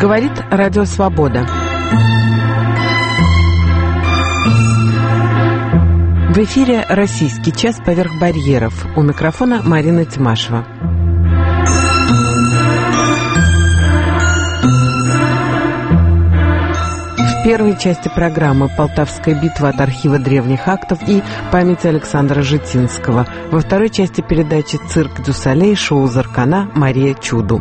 Говорит Радио Свобода. В эфире «Российский час поверх барьеров». У микрофона Марина Тимашева. В первой части программы «Полтавская битва» от архива древних актов и памяти Александра Житинского. Во второй части передачи «Цирк дю Солей», шоу Заркана, Мария Чуду.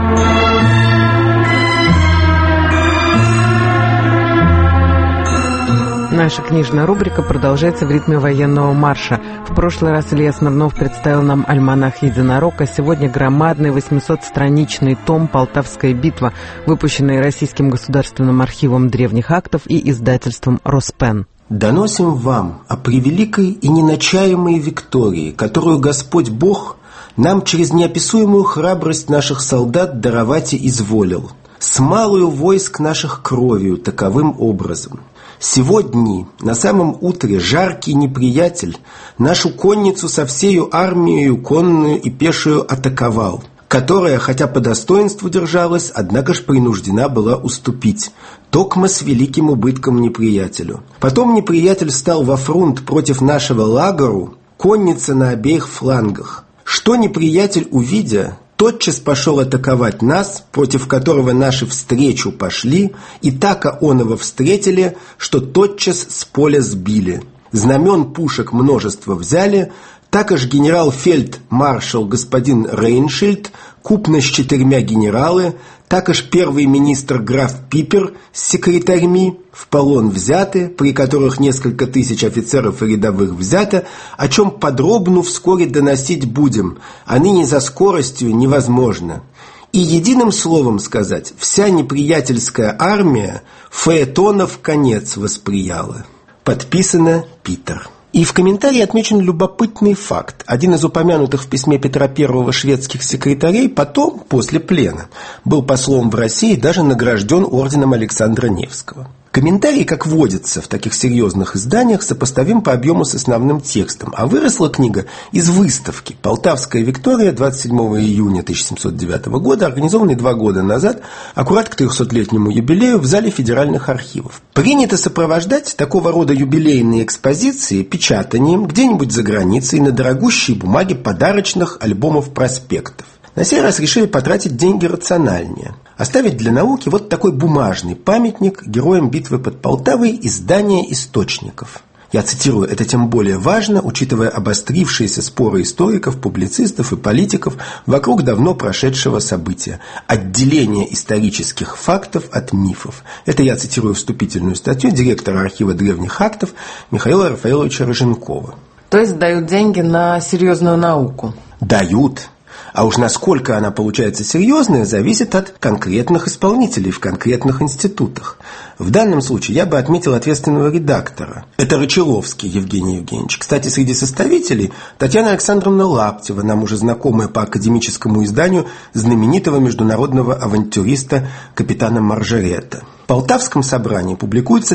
Наша книжная рубрика продолжается в ритме военного марша. В прошлый раз Илья Смирнов представил нам альманах «Единорог», а сегодня громадный 800-страничный том «Полтавская битва», выпущенный Российским государственным архивом древних актов и издательством «Роспен». Доносим вам о превеликой и неначаемой Виктории, которую Господь Бог нам через неописуемую храбрость наших солдат даровать и изволил, с малую войск наших кровью таковым образом. Сегодня, на самом утре, жаркий неприятель нашу конницу со всею армией конную и пешую атаковал, которая, хотя по достоинству держалась, однако ж принуждена была уступить, токмо с великим убытком неприятелю. Потом неприятель стал во фронт против нашего лагеру, конница на обеих флангах. Что неприятель, увидя, тотчас пошел атаковать нас, против которого наши встречу пошли, и тако оного встретили, что тотчас с поля сбили. Знамен пушек множество взяли, тако ж генерал-фельдмаршал господин Рейншильд, купно с 4 генералы, тако ж первый министр граф Пипер с секретарями в полон взяты, при которых несколько тысяч офицеров и рядовых взято, о чем подробно вскоре доносить будем, а ныне за скоростью невозможно. И единым словом сказать, вся неприятельская армия фаэтонов конец восприяла. Подписано Питер. И в комментарии отмечен любопытный факт. Один из упомянутых в письме Петра I шведских секретарей потом, после плена, был послом в России и даже награжден орденом Александра Невского. Комментарий, как водится в таких серьезных изданиях, сопоставим по объему с основным текстом. А выросла книга из выставки «Полтавская Виктория» 27 июня 1709 года, организованной 2 года назад, аккурат к 300-летнему юбилею в зале федеральных архивов. Принято сопровождать такого рода юбилейные экспозиции печатанием где-нибудь за границей на дорогущей бумаге подарочных альбомов-проспектов. На сей раз решили потратить деньги рациональнее. Оставить для науки вот такой бумажный памятник героям битвы под Полтавой издания источников. Я цитирую, это тем более важно, учитывая обострившиеся споры историков, публицистов и политиков вокруг давно прошедшего события – отделение исторических фактов от мифов. Это я цитирую вступительную статью директора архива древних актов Михаила Рафаэловича Роженкова. То есть дают деньги на серьезную науку? Дают. А уж насколько она получается серьезная, зависит от конкретных исполнителей в конкретных институтах. В данном случае я бы отметил ответственного редактора. Это Рычеловский Евгений Евгеньевич. Кстати, среди составителей Татьяна Александровна Лаптева, нам уже знакомая по академическому изданию знаменитого международного авантюриста капитана Маржерета. В Полтавском собрании публикуется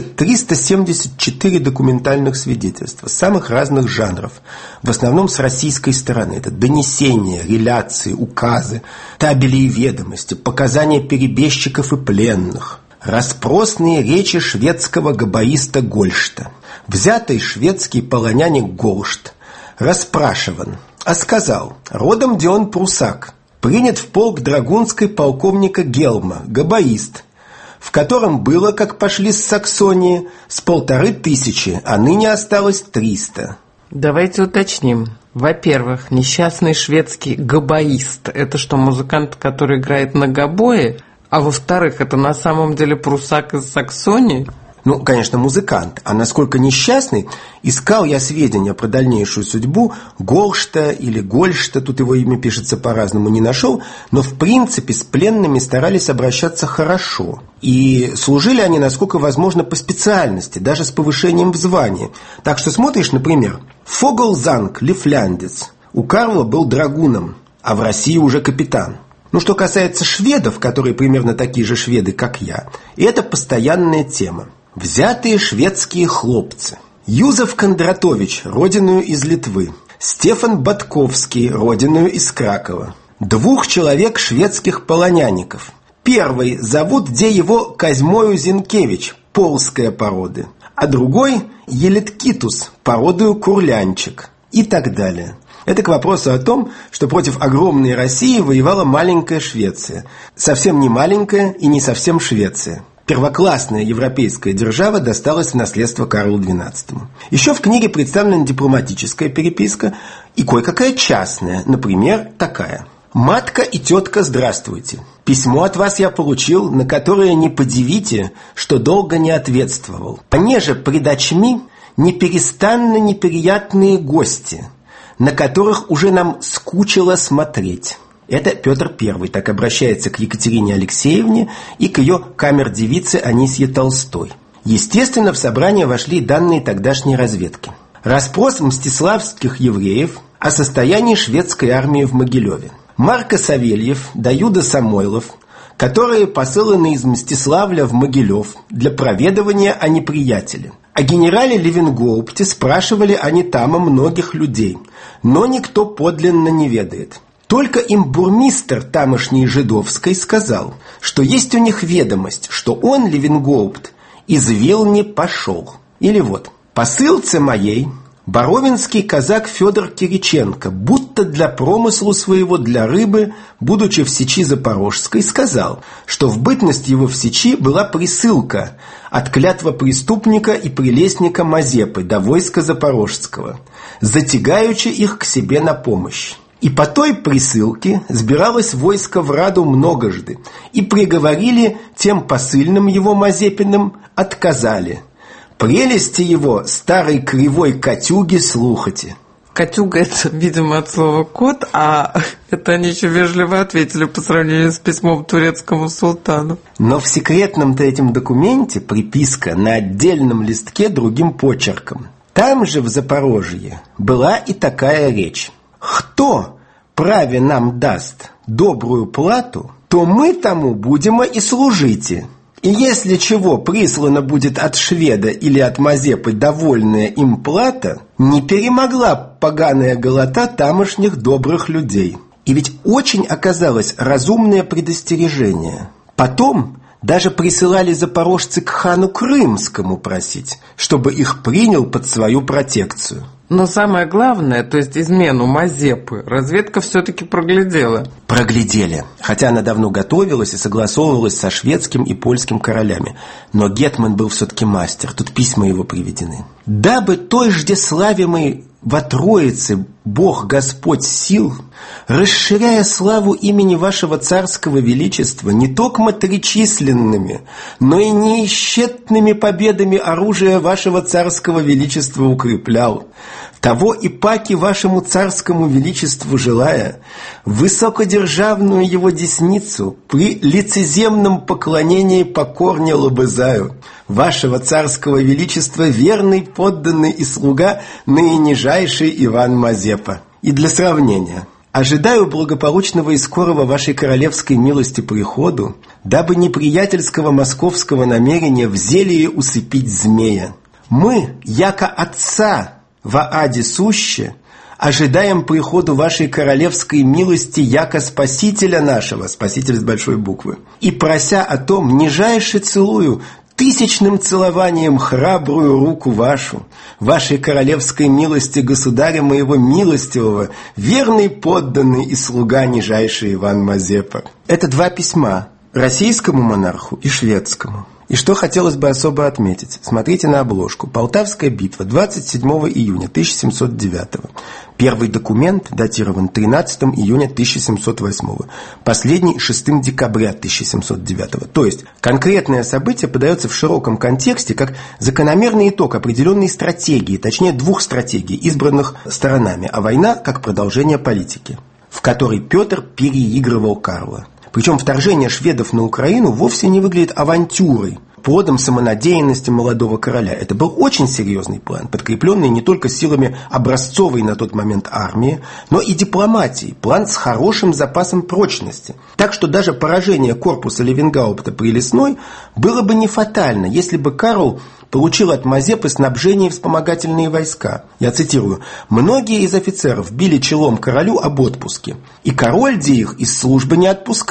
374 документальных свидетельства самых разных жанров, в основном с российской стороны. Это донесения, реляции, указы, табели и ведомости, показания перебежчиков и пленных, распросные речи шведского габаиста Гольшта, взятый шведский полоняник Голшт, расспрашиван, а сказал, родом где он прусак, принят в полк драгунской полковника Гелма, габаист, в котором было, как пошли с Саксонии, с 1500, а ныне осталось 300. Давайте уточним. Во-первых, несчастный шведский габаист – это что, музыкант, который играет на гобое? А во-вторых, это на самом деле прусак из Саксонии? Ну, конечно, музыкант. А насколько несчастный, искал я сведения про дальнейшую судьбу Голшта или Гольшта, тут его имя пишется по-разному, не нашел, но в принципе с пленными старались обращаться хорошо. И служили они, насколько возможно, по специальности, даже с повышением в звании. Так что смотришь, например, Фогелзанг Лифляндец у Карла был драгуном, а в России уже капитан. Ну, что касается шведов, которые примерно такие же шведы, как я, это постоянная тема. Взятые шведские хлопцы. Юзеф Кондратович, родиною из Литвы. Стефан Батковский, родиною из Кракова. 2 человек шведских полоняников. Первый зовут де его Козьмою Зинкевич, полская породы, а другой Елеткитус, породою курлянчик и так далее. Это к вопросу о том, что против огромной России воевала маленькая Швеция. Совсем не маленькая и не совсем Швеция. Первоклассная европейская держава досталась в наследство Карлу XII. Еще в книге представлена дипломатическая переписка и кое-какая частная, например, такая. «Матка и тетка, здравствуйте. Письмо от вас я получил, на которое не подивите, что долго не ответствовал. Понеже пред очми неперестанно неприятные гости, на которых уже нам скучило смотреть». Это Петр I так обращается к Екатерине Алексеевне и к ее камер-девице Анисье Толстой. Естественно, в собрание вошли данные тогдашней разведки. Расспрос мстиславских евреев о состоянии шведской армии в Могилеве. Марко Савельев да Юда Самойлов, которые посыланы из Мстиславля в Могилев для проведывания о неприятеле. О генерале Левенгоупте спрашивали они там многих людей, но никто подлинно не ведает. Только им бурмистр тамошней Жидовской сказал, что есть у них ведомость, что он, Левенгоупт, из Вилни пошел. Или вот, по ссылце моей боровинский казак Федор Кириченко, будто для промыслу своего для рыбы, будучи в Сечи Запорожской, сказал, что в бытность его в Сечи была присылка от клятва преступника и прелестника Мазепы до войска Запорожского, затягаючи их к себе на помощь. И по той присылке сбиралось войско в Раду многожды, и приговорили тем посыльным его Мазепиным, отказали. Прелести его старой кривой Катюги слухайте. Катюга – это, видимо, от слова «кот», а это они еще вежливо ответили по сравнению с письмом турецкому султану. Но в секретном-то этим документе приписка на отдельном листке другим почерком. Там же в Запорожье была и такая речь. «Кто праве нам даст добрую плату, то мы тому будемо и служите. И если чего прислано будет от шведа или от Мазепы довольная им плата, не перемогла поганая голота тамошних добрых людей». И ведь очень оказалось разумное предостережение. Потом даже присылали запорожцы к хану Крымскому просить, чтобы их принял под свою протекцию. Но самое главное, то есть измену Мазепы, разведка все-таки проглядела. Проглядели, хотя она давно готовилась и согласовывалась со шведским и польским королями. Но гетман был все-таки мастер, тут письма его приведены. «Дабы той жде славимой во Троице Бог Господь сил, расширяя славу имени вашего царского величества не только тричисленными, но и неисчетными победами оружия вашего царского величества укреплял, того и паки вашему царскому величеству желая, высокодержавную его десницу при лицеземном поклонении покорне лобызаю, вашего царского величества верный, подданный и слуга наинижайший Иван Мазепа». И для сравнения: «Ожидаю благополучного и скорого вашей королевской милости приходу, дабы неприятельского московского намерения в зелье усыпить змея. Мы, яко отца во аде суще, ожидаем приходу вашей королевской милости яко спасителя нашего», спаситель с большой буквы, «и прося о том, нижайше целую тысячным целованием храбрую руку вашу, вашей королевской милости государя моего милостивого, верный подданный и слуга нижайший Иван Мазепа». Это два письма российскому монарху и шведскому. И что хотелось бы особо отметить. Смотрите на обложку. Полтавская битва, 27 июня 1709. Первый документ датирован 13 июня 1708. Последний 6 декабря 1709. То есть конкретное событие подается в широком контексте как закономерный итог определенной стратегии, точнее двух стратегий, избранных сторонами, а война как продолжение политики, в которой Петр переигрывал Карла. Причем вторжение шведов на Украину вовсе не выглядит авантюрой, плодом самонадеянности молодого короля. Это был очень серьезный план, подкрепленный не только силами образцовой на тот момент армии, но и дипломатией, план с хорошим запасом прочности. Так что даже поражение корпуса Левенгаупта при Лесной было бы не фатально, если бы Карл получил от Мазепы снабжение и вспомогательные войска. Я цитирую: «Многие из офицеров били челом королю об отпуске, и король де их из службы не отпускал.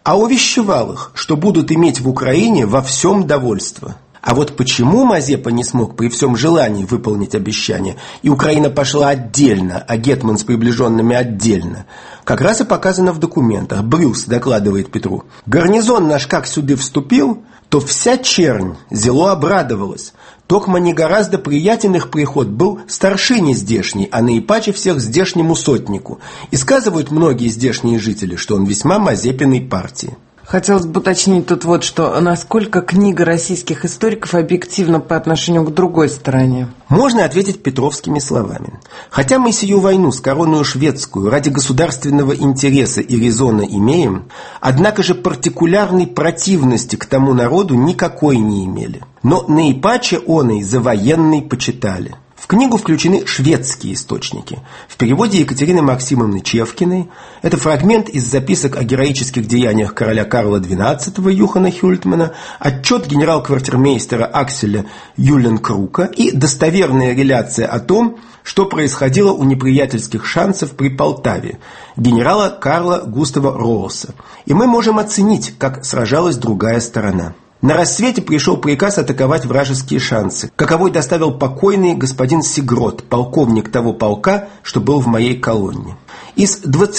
а увещевал их, что будут иметь в Украине во всем довольство. А вот почему Мазепа не смог при всем желании выполнить обещание, и Украина пошла отдельно, а гетман с приближенными отдельно, как раз и показано в документах. Брюс докладывает Петру: «Гарнизон наш как сюда вступил, то вся чернь зело обрадовалась. Токма не гораздо приятен их приход был старшине здешний, а наипаче всех здешнему сотнику. И сказывают многие здешние жители, что он весьма Мазепиной партии». Хотелось бы уточнить тут вот что. Насколько книга российских историков объективна по отношению к другой стороне? Можно ответить петровскими словами. Хотя мы сию войну с короною шведскую ради государственного интереса и резона имеем, однако же партикулярной противности к тому народу никакой не имели. Но наипаче оной за военный почитали. В книгу включены шведские источники. В переводе Екатерины Максимовны Чевкиной это фрагмент из записок о героических деяниях короля Карла XII Юхана Хюльтмана, отчет генерал-квартирмейстера Акселя Юленкрука и достоверная реляция о том, что происходило у неприятельских шансов при Полтаве, генерала Карла Густава Рооса. И мы можем оценить, как сражалась другая сторона. На рассвете пришел приказ атаковать вражеские шансы, каковой доставил покойный господин Сигрот, полковник того полка, что был в моей колонне. Из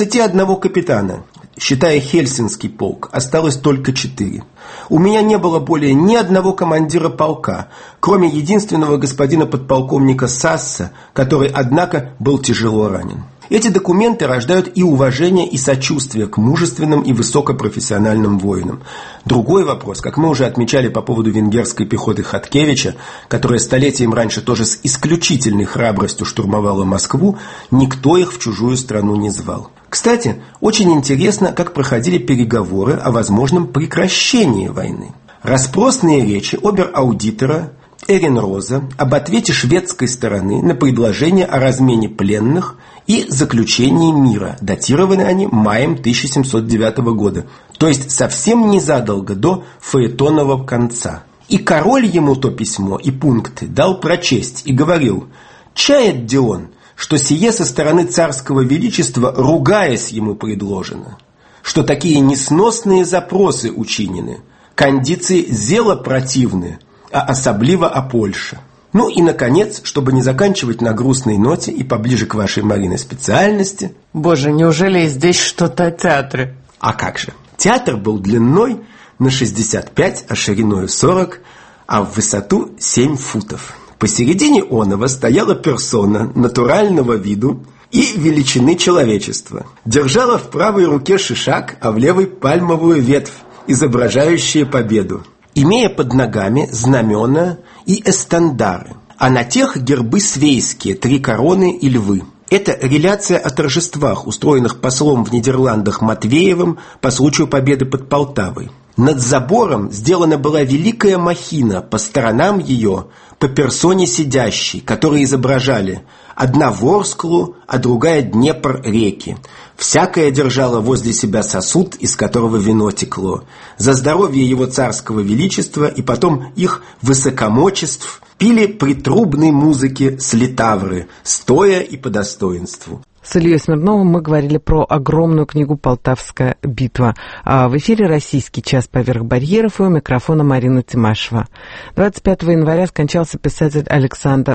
21 капитана, считая Хельсинский полк, осталось только 4. У меня не было более ни одного командира полка, кроме единственного господина подполковника Сасса, который, однако, был тяжело ранен. Эти документы рождают и уважение, и сочувствие к мужественным и высокопрофессиональным воинам. Другой вопрос, как мы уже отмечали по поводу венгерской пехоты Хаткевича, которая столетием раньше тоже с исключительной храбростью штурмовала Москву, никто их в чужую страну не звал. Кстати, очень интересно, как проходили переговоры о возможном прекращении войны. Распросные речи обер-аудитора Эренроза об ответе шведской стороны на предложение о размене пленных и заключении мира. Датированы они маем 1709 года, то есть совсем незадолго до фаэтонного конца. И король ему то письмо и пункты дал прочесть и говорил: «Чает Дион, что сие со стороны царского величества, ругаясь ему предложено, что такие несносные запросы учинены, кондиции зело противны, а особливо о Польше». Ну и, наконец, чтобы не заканчивать на грустной ноте и поближе к вашей, Марина, специальности. Боже, неужели здесь что-то о театре? А как же? Театр был длиной на 65, а шириной 40, а в высоту 7 футов. Посередине оного стояла персона натурального виду и величины человечества. Держала в правой руке шишак, а в левой пальмовую ветвь, изображающую победу, имея под ногами знамена и эстендары, а на тех гербы свейские, 3 короны и львы. Это реляция о торжествах, устроенных послом в Нидерландах Матвеевым по случаю победы под Полтавой. Над забором сделана была великая махина, по сторонам ее, по персоне сидящей, которые изображали: одна Ворсклу, а другая Днепр реки. Всякая держала возле себя сосуд, из которого вино текло. За здоровье его царского величества и потом их высокомочеств пили при трубной музыке с литавры, стоя и по достоинству. С Ильей Смирновым мы говорили про огромную книгу «Полтавская битва». А в эфире «Российский час поверх барьеров», и у микрофона Марина Тимашева. 25 января скончался писатель Александр